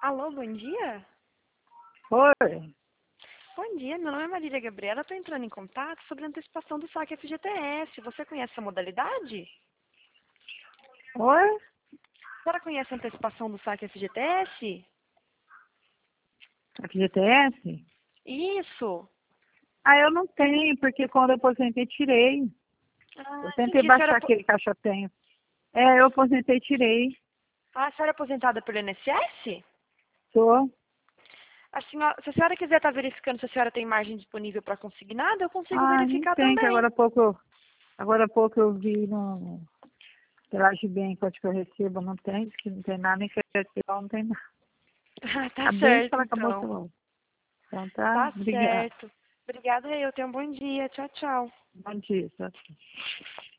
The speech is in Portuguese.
Alô, bom dia? Oi. Bom dia, meu nome é Marília Gabriela, estou entrando em contato sobre a antecipação do saque FGTS. Você conhece essa modalidade? Oi? A senhora conhece a antecipação do saque FGTS? FGTS? Isso. Ah, eu não tenho, porque quando eu aposentei, tirei. Ah, Eu tentei entendi. A senhora, baixar aquele caixa tenho. Eu aposentei, tirei. a senhora é aposentada pelo INSS? Sou. Se a senhora quiser estar verificando se a senhora tem margem disponível para consignado, eu consigo Ah, não verificar tem, que também. agora há pouco eu vi pela Gibem, quanto que eu recebo, não tem, diz que não tem nada, nem quer receber, não tem nada. Ah, tá Acabei de certo, falar, acabou o então. celular. Então tá, Tá obrigada. certo. Obrigada, eu tenho um bom dia. Tchau, tchau. Bom dia, tchau.